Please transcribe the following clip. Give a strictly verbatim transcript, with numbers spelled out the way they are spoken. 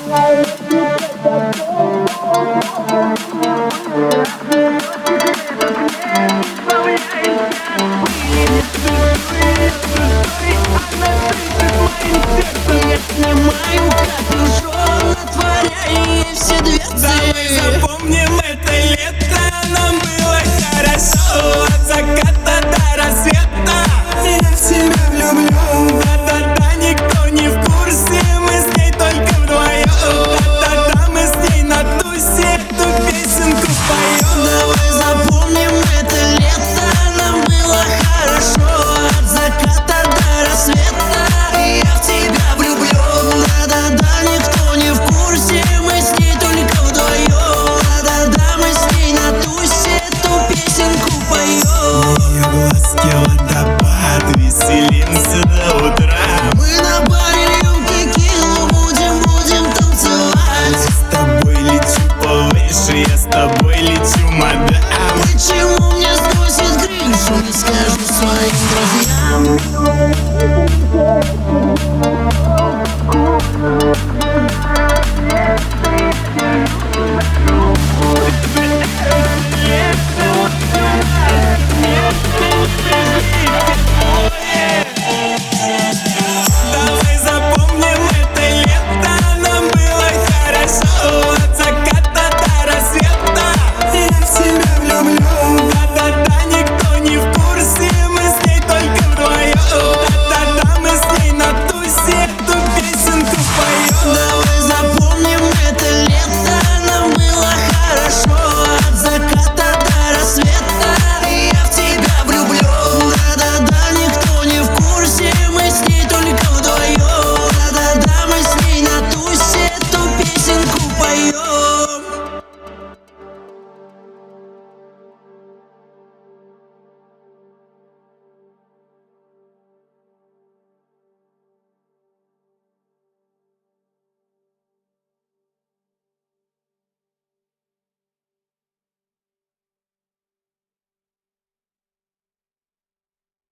Снимаем капюшон, отворяя все дверцы. Давай запомним это лето, нам было хорошо от заката до рассвета. Я в тебя влюблен, да-да-да, никто не в курсе, мы с ней только вдвоем. Да-да-да, мы с ней на тусе эту песенку поем. Давай запомним это лето, нам было хорошо от заката до рассвета. Я в тебя влюблен, да-да-да, никто не в курсе, мы с ней только вдвоем. Да-да-да, мы с ней на тусе эту песенку поем. Ее глазки водопад, веселимся до утра. Мы на баре льем текилу, будем, будем танцевать. Я с тобой лечу повыше, я с тобой лечу, мадам. Почему мне сносит крышу, не скажу своим друзьям.